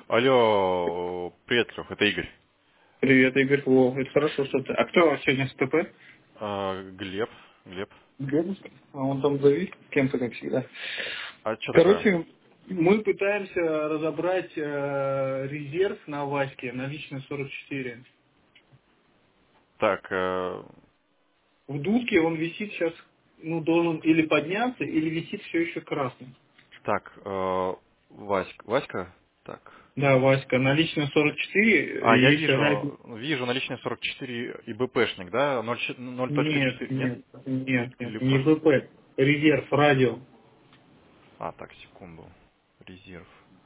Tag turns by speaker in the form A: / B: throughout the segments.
A: Алло, привет, Лех, это Игорь.
B: Привет, Игорь. О, это хорошо, что ты. А кто у вас сегодня с ТП?
A: Глеб.
B: Дедушка. А он там завис с кем-то, как всегда.
A: А что такое?
B: Короче, мы пытаемся разобрать резерв на Ваське, наличный 44.
A: Так,
B: В дудке он висит сейчас, ну, должен или подняться, или висит все еще красный.
A: так, Васька? Так.
B: Да, Васька, наличный 44,
A: А, я
B: если ради...
A: вижу наличные 44 и БПшник, да? 0.4,
B: Нет,
A: нет?
B: нет, нет,
A: Или
B: нет, не
A: просто...
B: ВП. Резерв, радио.
A: А, так, секунду. Резерв.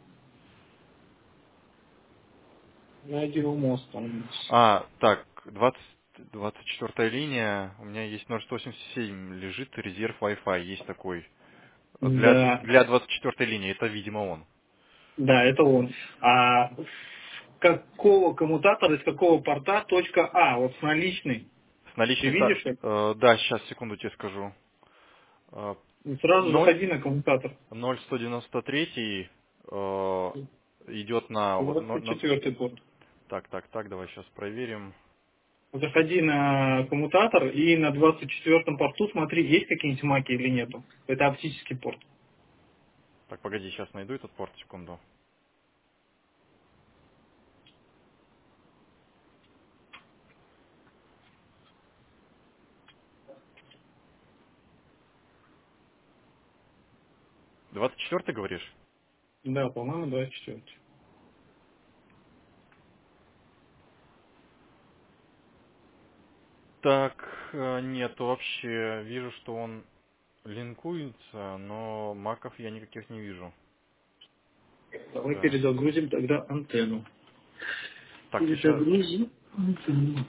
B: Радио мост там.
A: А, так, 24 линия, у меня есть 0.187 лежит, резерв Wi-Fi, есть такой.
B: Да.
A: Для 24 линии, это, видимо, он.
B: Да, это он. А с какого коммутатора, из какого порта точка А, вот с наличной.
A: С
B: Ты
A: наличной...
B: видишь это?
A: да, сейчас, секунду тебе скажу.
B: И сразу
A: 0,
B: заходи на коммутатор.
A: 0.193 идет на...
B: Двадцать четвертый порт.
A: Так, давай сейчас проверим.
B: Заходи на коммутатор и на 24-м порту смотри, есть какие-нибудь маки или нету. Это оптический порт.
A: Так, погоди, сейчас найду этот порт, секунду. Двадцать четвертый говоришь?
B: Да, по-моему, 24-й.
A: Так, нет, вообще, вижу, что он линкуется, но маков я никаких не вижу.
B: Давай
A: Да.
B: перезагрузим тогда антенну.
A: Так, сейчас...
B: Перезагрузим антенну.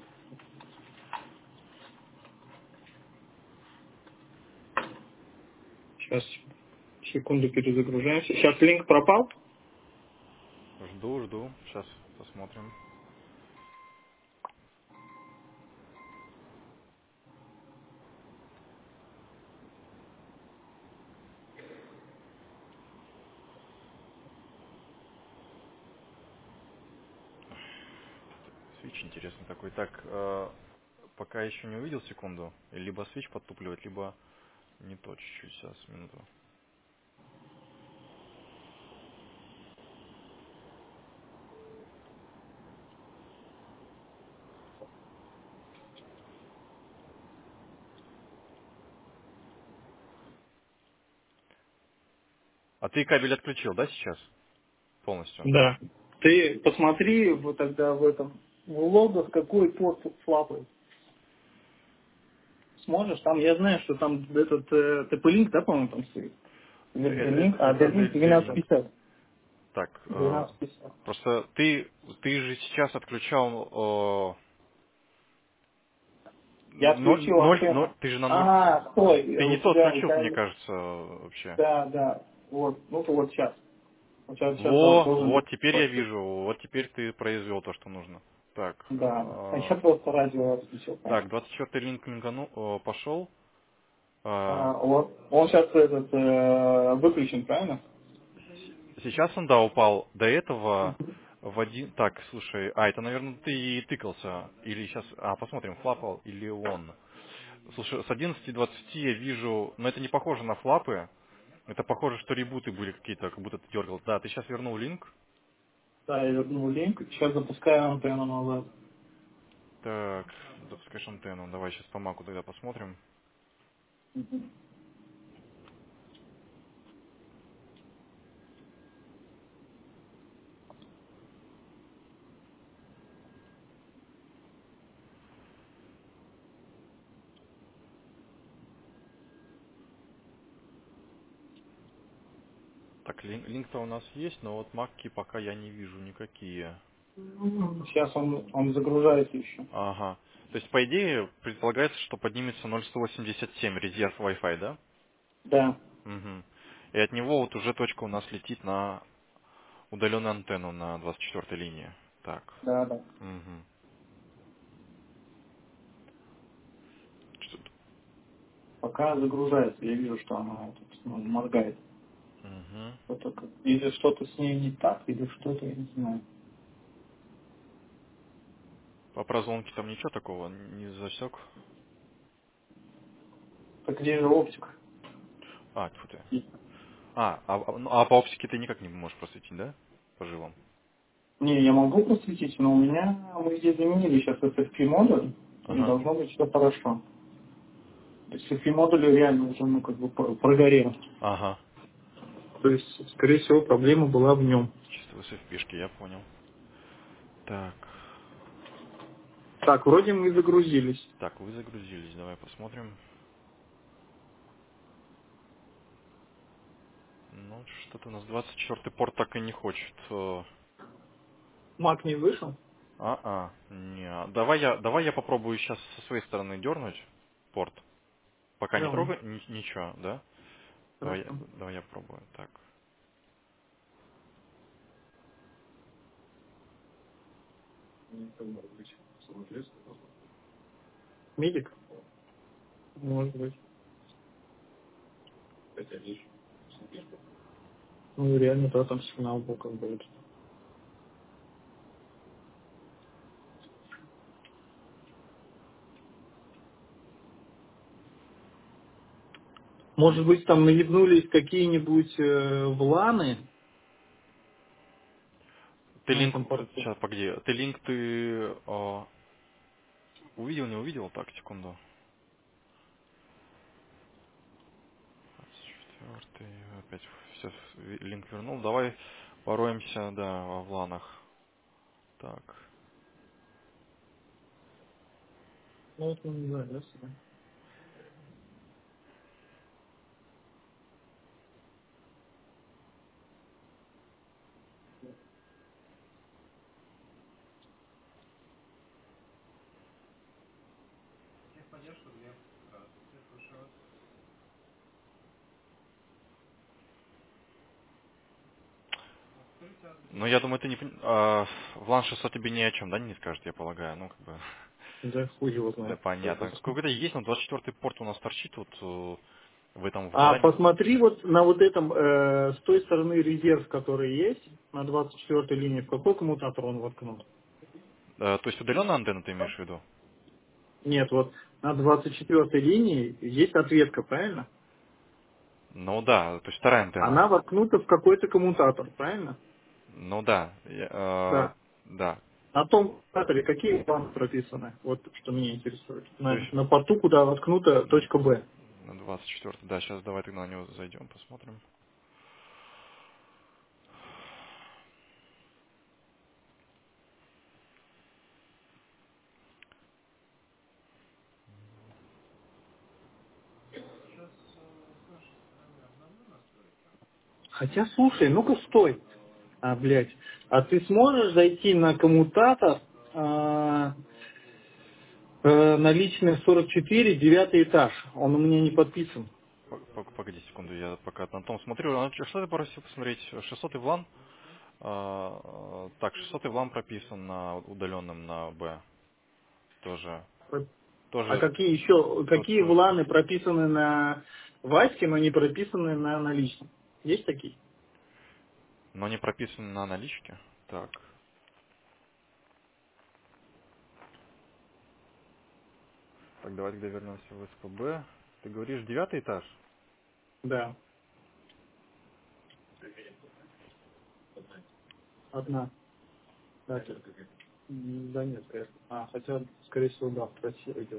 B: Сейчас, секунду перезагружаемся. Сейчас линк пропал.
A: Жду, сейчас посмотрим. Свич интересный такой. Так, пока еще не увидел, секунду. Либо свич подтупливает, либо не то чуть-чуть. Сейчас, минуту. А ты кабель отключил, да, сейчас? Полностью?
B: Да. Ты посмотри вот тогда в этом в логах, какой порт флапает. Сможешь? Там я знаю, что там этот TP-Link, да, по-моему, там стоит. Или D-Link,
A: Это
B: D-Link
A: D-Link.
B: 1250.
A: Так,
B: 1250.
A: просто ты же сейчас отключал
B: Я отключил антенну.
A: ты же на ноль,
B: Стой,
A: ты не
B: у
A: то
B: тебя,
A: отключил, мне кажется, вообще.
B: да, да, вот, ну вот сейчас. Вот сейчас должен быть.
A: Вот, теперь я вижу, вот теперь ты произвел то, что нужно. Так,
B: Да. А я просто радио отключил,
A: так,
B: конечно.
A: 24 линк пошел.
B: Вот. Он сейчас этот выключен, правильно?
A: Сейчас он, да, упал. До этого в один... Так, слушай, это, наверное, ты и тыкался. Или сейчас... посмотрим, флапал или он. Слушай, с 11:20 я вижу... Но это не похоже на флапы. Это похоже, что ребуты были какие-то, как будто ты дергал. Да, ты сейчас вернул линк.
B: Да, я вернул линк. Сейчас запускаю антенну назад.
A: Так, запускаешь антенну. Давай сейчас по маку тогда посмотрим. Так, линк-то у нас есть, но вот маки пока я не вижу никакие.
B: Сейчас он загружается еще.
A: Ага. То есть, по идее, предполагается, что поднимется 0.187 резерв Wi-Fi, да?
B: Да,
A: Мгм. И от него вот уже точка у нас летит на удаленную антенну на 24 линии. Так.
B: да, да.
A: Мгм. Что-то-
B: Пока загружается, я вижу, что она тут моргает. Вот только или что-то с ней не так, или что-то, я не знаю.
A: По прозвонке там ничего такого не засек.
B: Так где же оптика?
A: А, тьфу ты. А по оптике ты никак не можешь просветить, да? По жилам.
B: Не, я могу просветить, но у меня, мы здесь заменили сейчас SFP модуль, и
A: Ага.
B: должно быть все хорошо. То есть SFP модуль реально уже, ну, как бы прогорел.
A: Ага.
B: То есть, скорее всего, проблема была в нем.
A: Чисто в SFP-шке, я понял. Так.
B: Так, вроде мы загрузились.
A: Так, вы загрузились. Давай посмотрим. Ну, что-то у нас 24-й порт так и не хочет.
B: Мак не вышел?
A: Не. Давай я попробую сейчас со своей стороны дернуть порт. Пока не
B: Давай.
A: трогай, ничего, да?
B: Хорошо.
A: Давай я пробую. Так.
B: Медик? Может быть. Ну, реально, да, там сигнал был как бы. Может быть, там наебнулись какие-нибудь вланы
A: Ты
B: на
A: линк,
B: этом порту?
A: сейчас, погоди, ты линк увидел, не увидел? Так, секунду. 24-й, опять все, линк вернул. Давай пороемся, да, во вланах. Так.
B: Ну, вот, ну, не знаю, да, себя.
A: Ну, я думаю, ты не Влан 600 тебе ни о чем, да, не скажет, я полагаю. Ну, как бы,
B: Да хуй его
A: да,
B: знает.
A: понятно. Сколько-то есть, но 24-й порт у нас торчит вот в этом
B: А
A: влане.
B: посмотри вот на вот этом, с той стороны резерв, который есть, на 24-й линии, в какой коммутатор он воткнут?
A: То есть удаленная антенна ты имеешь в виду?
B: Нет, вот на 24-й линии есть ответка, правильно?
A: Ну да, то есть вторая антенна.
B: Она воткнута в какой-то коммутатор, правильно?
A: Ну да,
B: Да.
A: да.
B: На том коммутаторе какие планы прописаны? Вот что меня интересует.
A: То
B: На,
A: есть
B: на порту, куда воткнута точка Б.
A: на 24-й, да, сейчас давай тогда на него зайдем, посмотрим.
B: Хотя, слушай, ну-ка стой. Блядь. А ты сможешь зайти на коммутатор на личный 44, девятый этаж? Он у меня не подписан.
A: Погоди секунду, я пока на том смотрю. Что ты просил посмотреть? 600-й влан? Так, 600-й влан прописан на удаленном на Б. Тоже.
B: А
A: Тоже
B: какие еще, какие
A: тоже.
B: вланы прописаны на Ваське, но не прописаны на личном? Есть такие?
A: Но не прописан на наличке. Так. Так, давай тогда вернемся в СПБ. Ты говоришь 9-й этаж?
B: Да, одна. Да, да нет, конечно. Хотя, скорее всего, да, в трасе идет.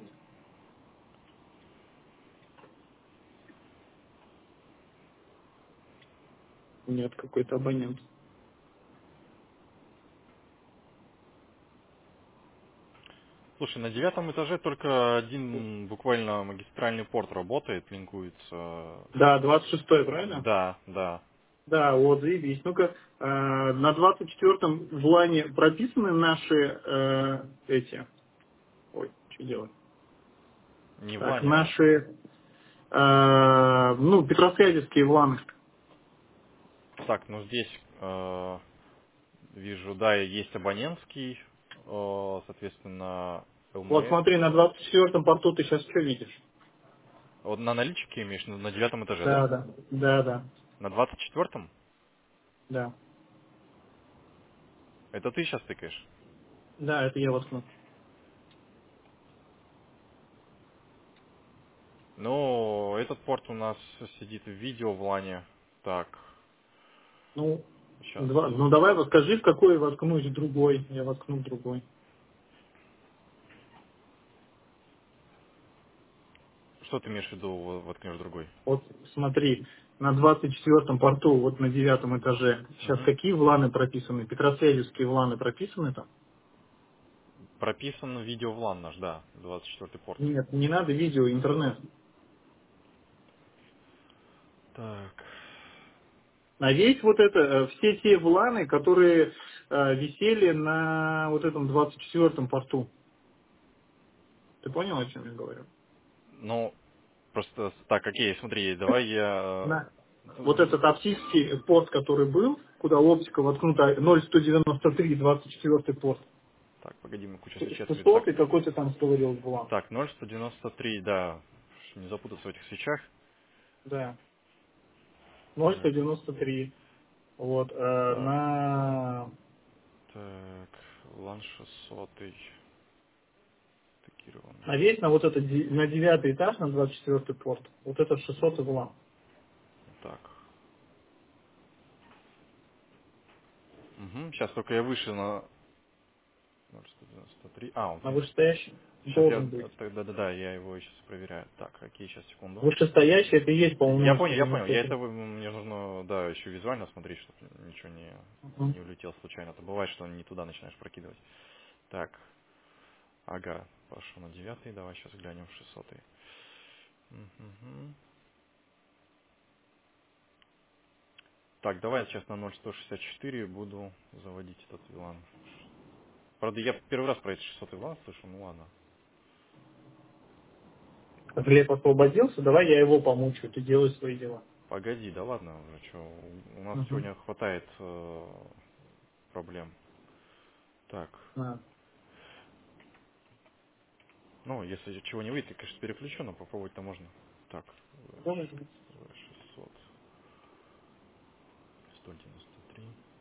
B: Нет, какой-то абонент.
A: Слушай, на 9-м этаже только один буквально магистральный порт работает, линкуется.
B: Да, 26-й, правильно?
A: Да, да.
B: Да, вот, заебись. Ну-ка, на 24-м в лане прописаны наши эти... Ой, что делать?
A: Не в
B: Так,
A: лане.
B: наши, ну, петросвязевские вланы.
A: Так, ну здесь вижу, да, есть абонентский, соответственно,
B: Вот
A: ЛМС.
B: смотри, на 24-м порту ты сейчас что видишь?
A: Вот на наличке имеешь, на 9-м этаже, да?
B: Да, да, да, да.
A: На 24-м?
B: Да.
A: Это ты сейчас тыкаешь?
B: Да, это я воткнул.
A: Ну, этот порт у нас сидит в видео в лане. Так,
B: Ну,
A: сейчас.
B: ну давай вот скажи, в какой воткнуть другой. Я воткну в другой.
A: Что ты имеешь в виду, воткнешь другой?
B: Вот смотри, на 24-м порту, вот на 9-м этаже, сейчас
A: Мгм.
B: какие вланы прописаны? Петросвязевские вланы прописаны там?
A: Прописан видео в лан наш, да, 24-й порт.
B: Нет, не надо видео, интернет.
A: Так,
B: А есть вот это, все те вланы, которые висели на вот этом 24-м порту. Ты понял, о чем я говорю?
A: ну, просто, так, окей, смотри, давай я...
B: На вот этот оптический порт, который был, куда оптика воткнута 0,193, 24-й порт.
A: Так, погоди, мы кучу свечей открыли. Так,
B: 600 какой ты там говорил влан.
A: так, 0,193, да, не запутаться в этих свечах.
B: Да,
A: Так,
B: 0,193. Вот,
A: так,
B: на,
A: так, лан 600, тагированный.
B: весь на вот это, на 9-й этаж, на 24-й порт, вот этот 600 влан.
A: Так. Угу, сейчас только я выше на 0,193. А, он
B: На
A: здесь.
B: вышестоящий
A: Сейчас я,
B: должен быть.
A: да, я его сейчас проверяю. Так, окей, сейчас, секунду.
B: Вышестоящий это и есть, по-моему,
A: Я понял. Я
B: 0,193.
A: это, мне нужно, да, еще визуально смотреть, чтобы ничего
B: Мгм.
A: не улетело случайно. Это бывает, что не туда начинаешь прокидывать. Так, ага, пошел на 9, давай сейчас глянем в 600. Мгм. Так, давай я сейчас на 0,164 буду заводить этот вилан. Правда, я первый раз про эти 600 вилан слышу, ну ладно.
B: Глеб освободился, давай я его помучу, ты делай свои дела.
A: Погоди, да ладно уже, что, у нас
B: Мгм.
A: сегодня хватает проблем. Так,
B: А,
A: ну, если чего не выйдет, я, конечно, переключу, но попробовать-то можно. Так,
B: может быть.
A: 600, 193,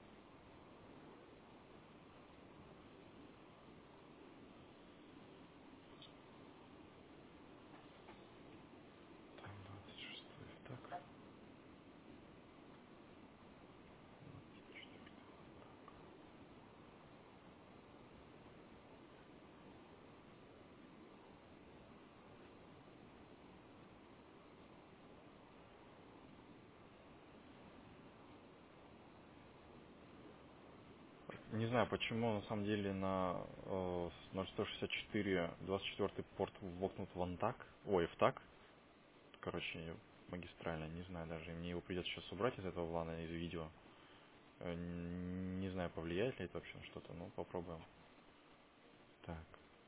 A: там 26, так, 24. Не знаю, почему на самом деле на 0164 24 порт вокнут вон так, ой, в так, короче, магистрально, не знаю даже, мне его придется сейчас убрать из этого плана, из видео. Не знаю, повлияет ли это вообще на что-то, но попробуем. Так,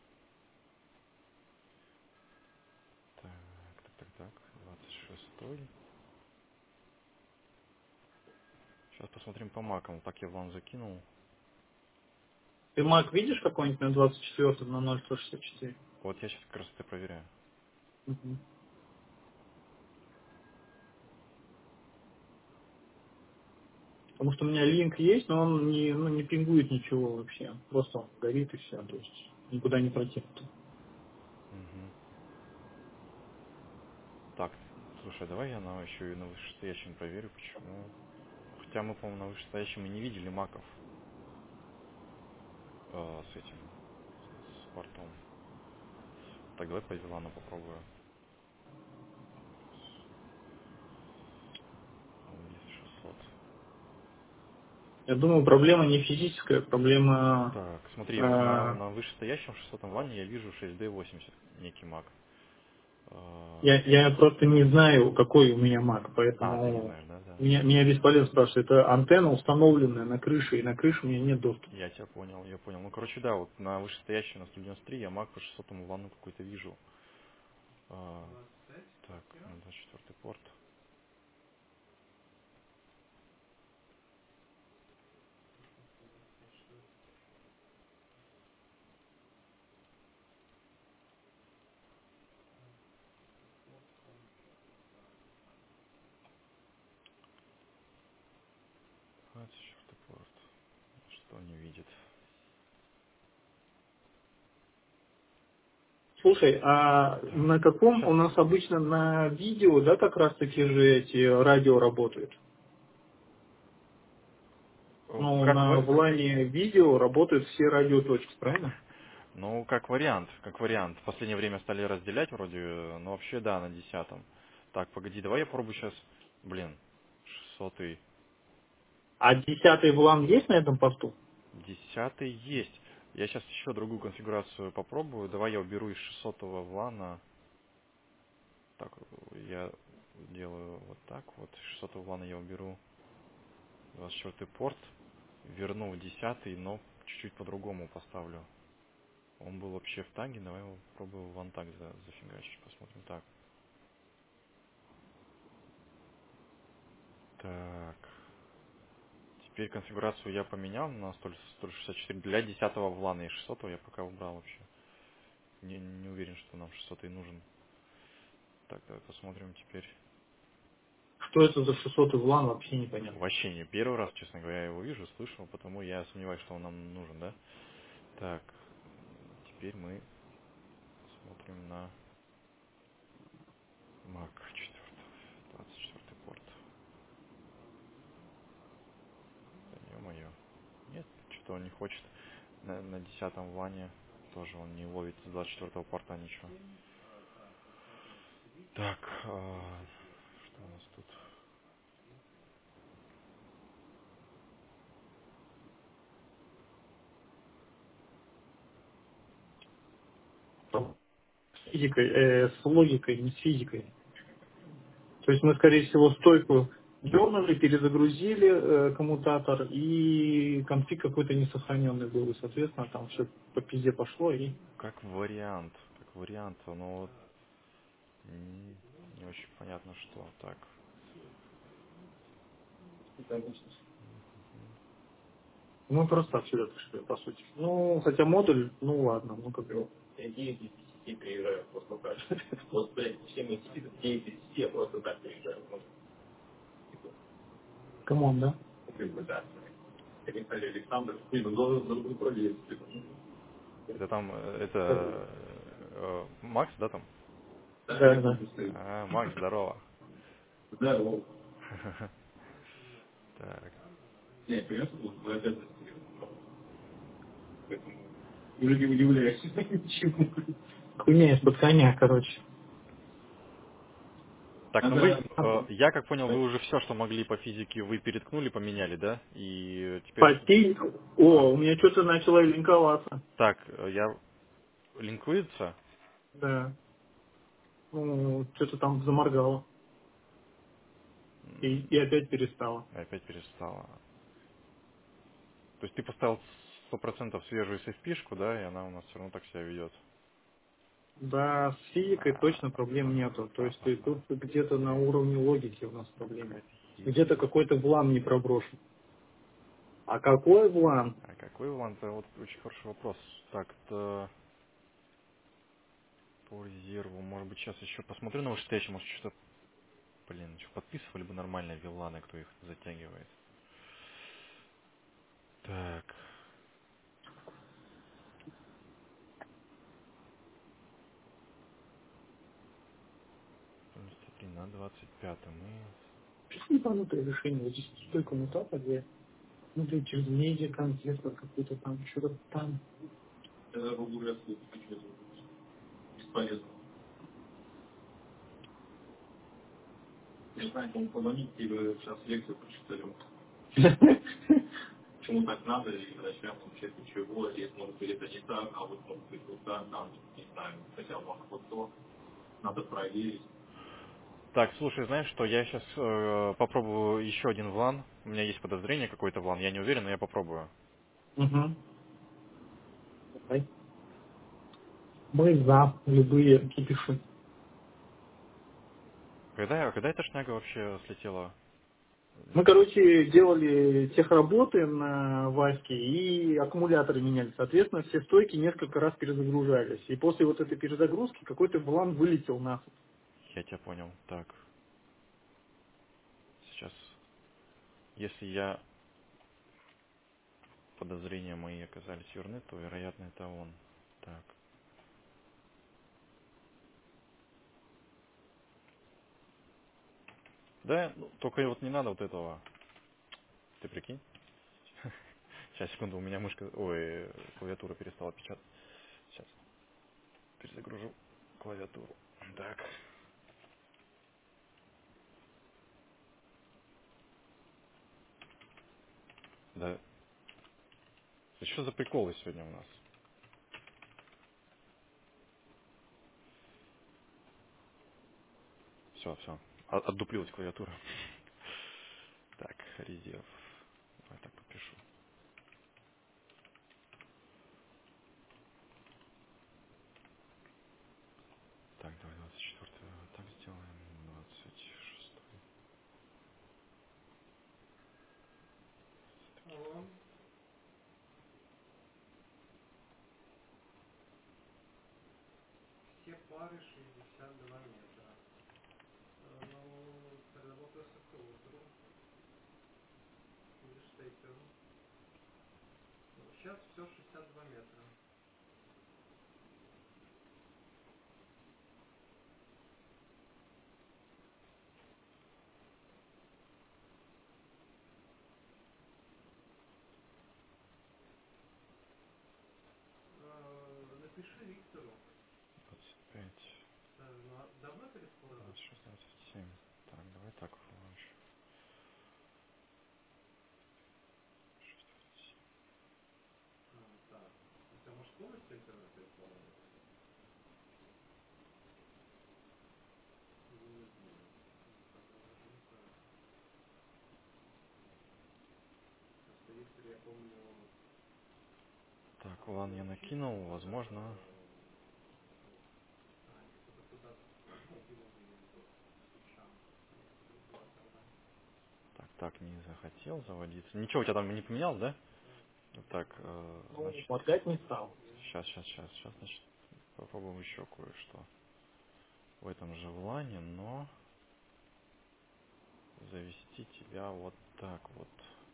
A: так, 26. Сейчас посмотрим по макам. Так я вам закинул.
B: Ты Мак видишь какой-нибудь на 24 на 0,164?
A: Вот я сейчас как раз это проверяю.
B: Мгм. Потому что у меня линк есть, но он не, ну, не пингует ничего вообще. Просто он горит и все, то есть никуда не протянут.
A: Мгм. Так, слушай, давай я еще и на вышестоящем проверю, почему. Хотя мы, по-моему, на вышестоящем и не видели маков с этим, с портом. Так, давай по Вилану попробую. Вниз 600.
B: Я думаю, проблема не физическая, проблема...
A: Так, смотри, вот
B: э,
A: на вышестоящем 600 ване я вижу 6D80, некий мак.
B: я просто не знаю, какой у меня Мак,
A: Ты не
B: поэтому
A: знаешь, да, да.
B: меня бесполезно спрашивать. Это антенна, установленная на крыше, и на крыше у меня нет доступа.
A: Я тебя понял, я понял. Ну, короче, да, вот на вышестоящем, на 193 я мак по 600 ванну какой-то вижу. А, так, на 24 порт. Что не видит?
B: Слушай, а
A: Так,
B: на каком
A: сейчас.
B: у нас обычно на видео, да, как раз таки же эти радио работают? Ну,
A: Как,
B: на влане видео работают все радиоточки, правильно?
A: ну, как вариант, как вариант. В последнее время стали разделять вроде, но вообще да, на 10-м. Так, погоди, давай я попробую сейчас. Блин, 600-й.
B: А 10-й влан есть на этом посту?
A: 10-й есть. Я сейчас еще другую конфигурацию попробую. Давай я уберу из 600-го влана. Так, я делаю вот так вот. Из 600-го влана я уберу 24-й порт. Верну в 10-й, но чуть-чуть по-другому поставлю. Он был вообще в таге. Давай его попробую в антаг зафигачить. Посмотрим так. Так. Теперь конфигурацию я поменял на 164. Для 10-го влана и 600-го я пока убрал вообще. Не уверен, что нам 600-й нужен. Так, давай посмотрим теперь.
B: Что это за 600-й влан, вообще непонятно.
A: Вообще не первый раз, честно говоря, я его вижу, слышал, потому я сомневаюсь, что он нам нужен, да? Так, теперь мы смотрим на Mac 4, 24 порт. Да ё-моё. Нет, что-то он не хочет. На 10-м влане тоже он не ловит с 24-го порта ничего. Так, что у нас тут?
B: С физикой, с логикой, не с физикой. То есть мы, скорее всего, стойку дернули, перезагрузили коммутатор, и конфиг какой-то несохраненный был, и, соответственно, там все по пизде пошло, и...
A: Как вариант, но вот не очень понятно, что. Так,
B: Мы просто отсюда пришли, по сути. Ну, хотя модуль, ну ладно, ну как его. Камон, да?
A: это там, Макс, да, там?
B: Да, да.
A: Макс, здорово. Так,
B: Уже не удивляюсь. Почему? Хуйня из-под коня, короче.
A: так, ну вы, я как понял, вы уже все, что могли по физике, вы переткнули, поменяли, да? И теперь,
B: Потей.
A: а,
B: О, у меня что-то начало линковаться.
A: так, я линкуется,
B: Да. Ну, что-то там заморгало. И опять перестало.
A: опять перестала. То есть ты поставил 100% свежую SFP-шку, да, и она у нас все равно так себя ведет.
B: Да, с физикой точно проблем нету. То есть тут где-то на уровне логики у нас проблема.
A: Какая-то
B: Где-то
A: херня.
B: какой-то влам не проброшен. А какой влам?
A: А какой ван? Это вот очень хороший вопрос. Так, то по резерву, может быть, сейчас еще посмотрю на ваши встречи, может, что-то, блин, что подписывали бы нормально виланы, кто их затягивает. Так, 93 на 25 мы...
B: Что ебанутое решение? Вот здесь стой коммутатор, где, ну, блин, через медиа контекстор какой-то там, что-то там.
A: Так, слушай, знаешь что, я сейчас попробую еще один влан. У меня есть подозрение какой-то влан, я не уверен, но я попробую.
B: Угу. Давай. Мы за любые кипиши.
A: Когда эта шняга вообще слетела?
B: Мы, короче, делали техработы на Ваське и аккумуляторы меняли. Соответственно, все стойки несколько раз перезагружались. И после вот этой перезагрузки какой-то влан вылетел на.
A: Я тебя понял. Так, сейчас, если я подозрения мои оказались верны, то, вероятно, это он. Так. Да, ну, только вот не надо вот этого. Ты прикинь? Сейчас, секунду, у меня мышка... Ой, клавиатура перестала печатать. Сейчас перезагружу клавиатуру. Так. Да. Да что за приколы сегодня у нас? Все. Отдуплилась клавиатура. Так, резерв. Давай так попишу. Так, давай 24 так сделаем. 26.
C: Алло. Все пары 62 метра. Ну, тогда вопросы к Роутеру или Штейперу. Ну, сейчас все 62 метра. Напиши Виктору.
A: 25.
C: Ну, а давно переслал?
A: 26, 27. Так, давай так. Лучше.
C: Так. У тебя, может, полностью интернет переслал? Не знаю. Тогда даже не так. Просто Виктор, я помню,
A: Так,
C: там
A: лан я
C: включился
A: накинул,
C: под
A: возможно.
C: они что-то куда-то убил его свечам. Если другое тогда.
A: Так, не захотел заводиться. Ничего у тебя там не поменялось, да?
C: Да.
A: Так,
B: Ну,
A: значит,
B: моргать не стал.
A: сейчас, значит, попробуем еще кое-что. В этом же в лане, но завести тебя вот так вот.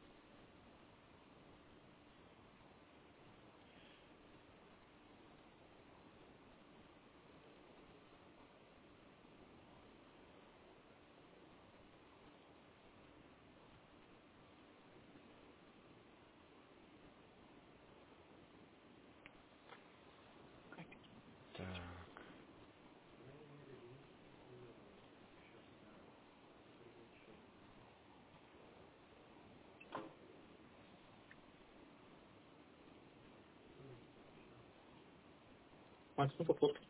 A: Так,
C: По крайней мере, лимит активирован. Сейчас я переключу. Все.
B: Макс, ну пофоткай.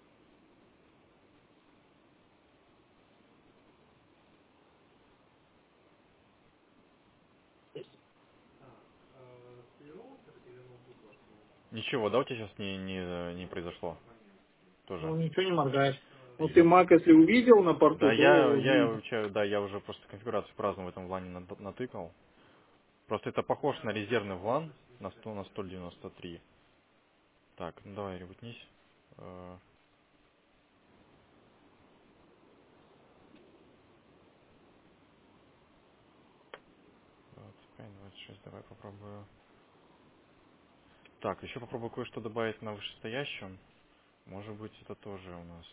C: Так, ты роутер или ноутбук вошел?
A: ничего, да, у тебя сейчас не произошло?
C: Абонентский.
A: Тоже.
B: Ну, ничего не моргает. Ну, ты
A: Я,
B: Мак, если увидел на
A: да,
B: порту, то
A: я
B: видно.
A: изучаю, да, я уже просто конфигурацию праздную в этом лане натыкал. Просто это похож на резервный влан на 100 на 193. Так, ну давай, ребутнись. 25, 26, давай попробую. Так, еще попробую кое-что добавить на вышестоящем. Может быть, это тоже у нас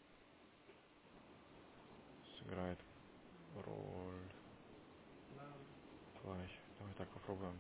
A: сыграет роль.
C: Да.
A: Давай так попробуем.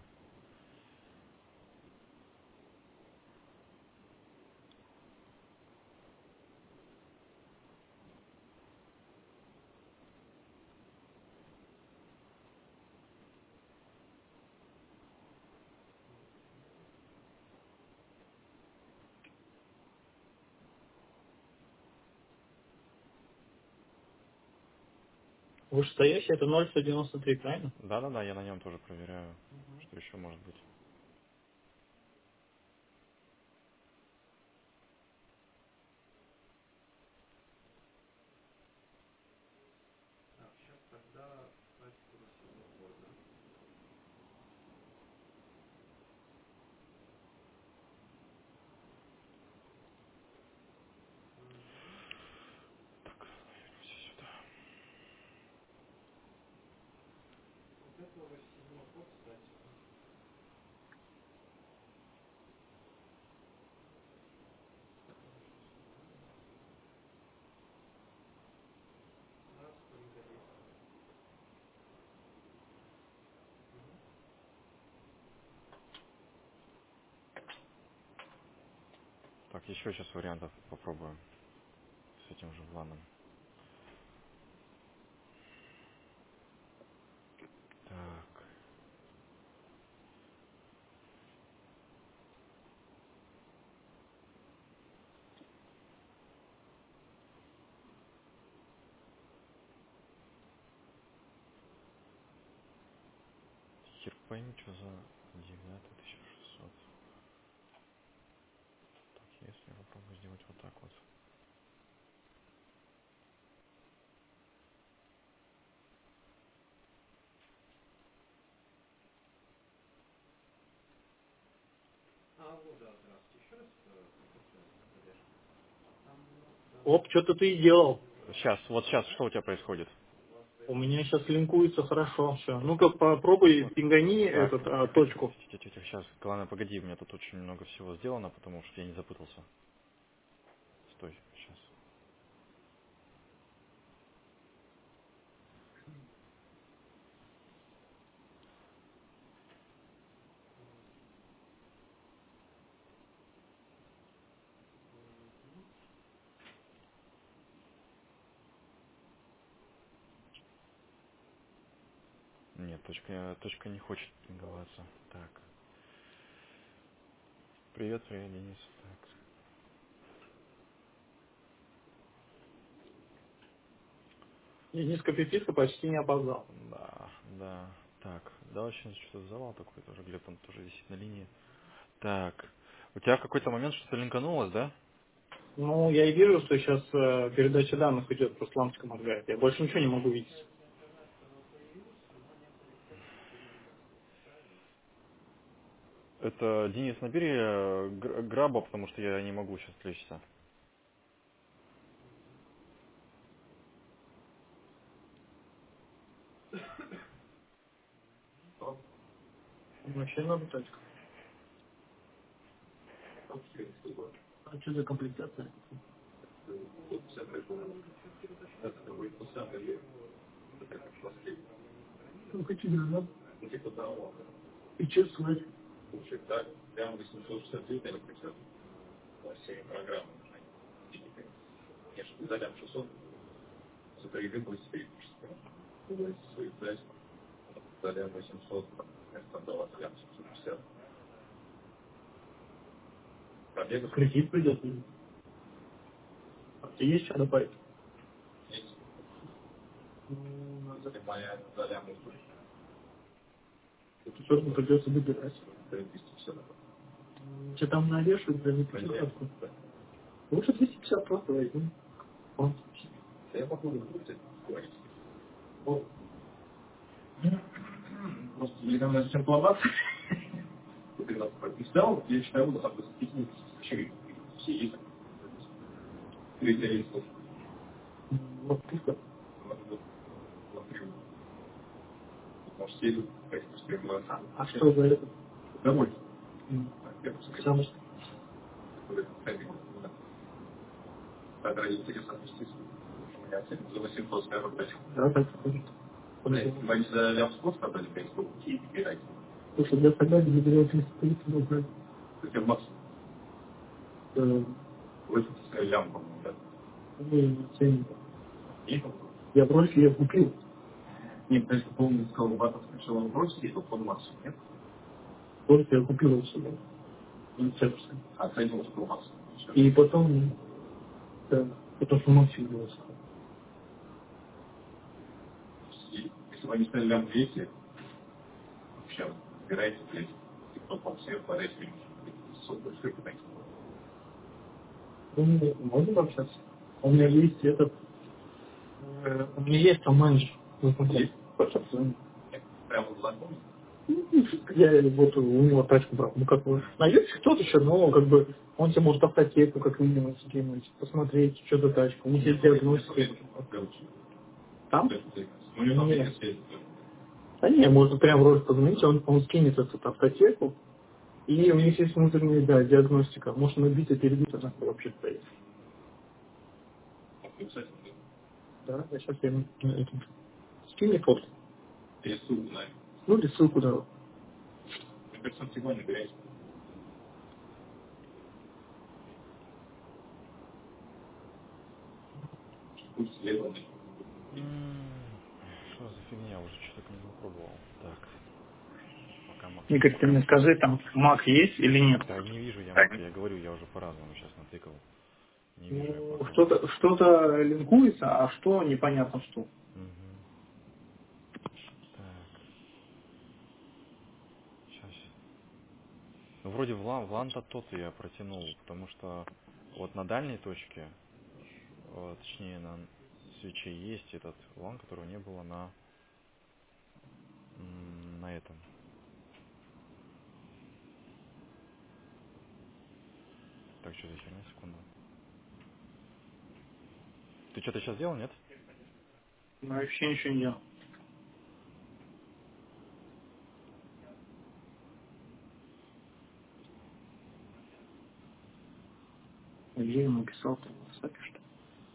B: Вышестоящий это 0,193, правильно?
A: Да, я на нем тоже проверяю,
C: Угу.
A: что еще может быть.
C: Так, сейчас тогда статику на светофор, да? Угу.
A: Так, вернемся сюда.
C: Вот это уже седьмой ход статика.
A: Так, еще сейчас вариантов попробуем с этим же планом. Так. Хер пойми, что за 9600. Так, если я попробую сделать вот так вот.
B: Оп, что-то ты и делал.
A: Сейчас, что у тебя происходит?
B: У меня сейчас линкуется хорошо все. Ну-ка попробуй пингани
A: Так,
B: точку.
A: сейчас, главное, погоди, у меня тут очень много всего сделано, потому что я не запутался. Стой, сейчас. Нет, точка не хочет пинговаться. Так. Привет, Денис. Так.
B: И низкопиписка почти не опоздал.
A: Да. Так, да, вообще что-то завал такой тоже. Глеб там тоже висит на линии. Так. У тебя в какой-то момент что-то линканулось, да?
B: Ну, я и вижу, что сейчас передача данных идет, просто лампочка моргает. Я больше ничего не могу видеть.
A: Это, Денис, набери граба, потому что я не могу сейчас отвлечься.
B: Вообще надо точка. А что за комплектация? Ну, хочу держать. И чувствовать. Кредит придет. А ты есть что добавить? Это тоже придется выбирать. Что там навешивают за 250? Лучше 250 просто возьми. Вот. Вот. Просто или там зачем плаваться? Когда прописал, я считаю, что там вообще все есть. Критерий. Вот пусто. Может, все идут, а что за это? Домой. Потому что тогда интересно отпуститься. У меня за 800 скажем, дачу. Да, так. Боюсь, за лям спорт надо ли 5 и бегать. Слушай, для согласия не берет 330 нужно. Это максимум. 80 лям, по-моему, да? Не, 7. Я бросил, я купил. Нет, то есть, по-моему, сказал, батов сначала бросил, и потом максимум, нет? Бросил, я купил его себе. А ценил, что максимум. И потом, да, потому что максимум был. Если вы не стали лям 200, вообще, убирайте, блядь, тикток вам всех, подайте мне, большой китайский. Ну, можно пообщаться? У меня есть этот, у меня есть там менеджер. Есть? Пожалуйста. Прямо знакомый? Я вот у него тачку брал. Ну как бы, найдется кто-то еще, но как бы он тебе может автотеку как минимум скинуть, посмотреть, что за тачка. У них есть диагностика. Там? Нет. Да не, можно прям вроде позвонить, он скинет эту автотеку. И у них есть внутренняя, да, диагностика. Можно набить и перебить, она вообще стоит. Да, я сейчас я скинь мне фото. Я ссылку знаю. Ну или ссылку дал. Мне кажется, всего набирать.
A: Что за фигня? Уже что-то не попробовал. Так, пока Mac.
B: Игорь, ты мне скажи, там Mac есть или нет?
A: Да не вижу я Mac, я говорю, я уже по-разному сейчас натыкал. Не вижу я
B: Ну,
A: пока Mac.
B: что-то линкуется, а что непонятно что.
A: Угу. Так, сейчас. Ну, вроде в лан-то тот я протянул, потому что вот на дальней точке, точнее на свече есть этот лан, которого не было на этом. Так, что за херня, секунду. Ты что-то сейчас сделал, нет?
B: Ну, вообще ничего не делал. Где ему писал ты в WhatsApp, что ли?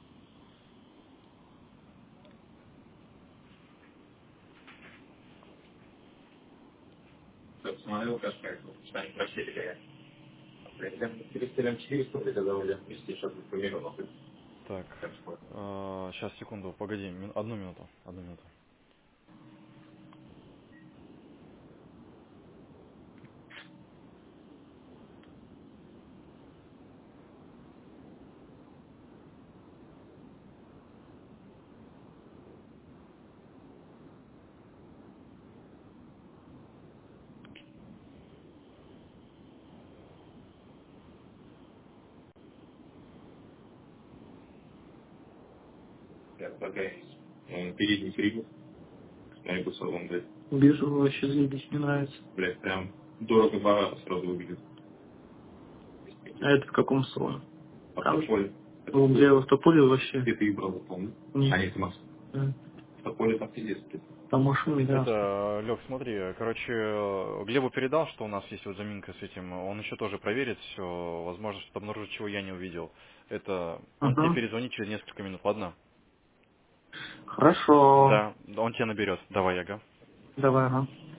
C: Смотрел, как что-нибудь просили. Перестреляем 400, это довольно 260 миллионов.
A: Так, сейчас, секунду, погоди, одну минуту, одну минуту.
C: Так, пока передний крик, на салон, блядь.
B: Вижу, вообще заебись, не нравится.
C: Блядь, прям дорого-богато сразу выглядит.
B: А это в каком салоне? Там же.
C: Автополе.
B: Ну, где в Автополе вообще?
C: Где ты их брал, помню?
B: Нет.
C: А нет, Макс. Автополе там пиздец, блядь.
B: Там машины, да.
A: Это, Лёг, смотри, короче, Глебу передал, что у нас есть вот заминка с этим, он еще тоже проверит все, возможно, что-то обнаружит, чего я не увидел. Это, он тебе
B: Ага.
A: перезвонит через несколько минут, ладно?
B: Хорошо.
A: Да, он тебя наберет. Давай, Яга.
B: Давай, ага.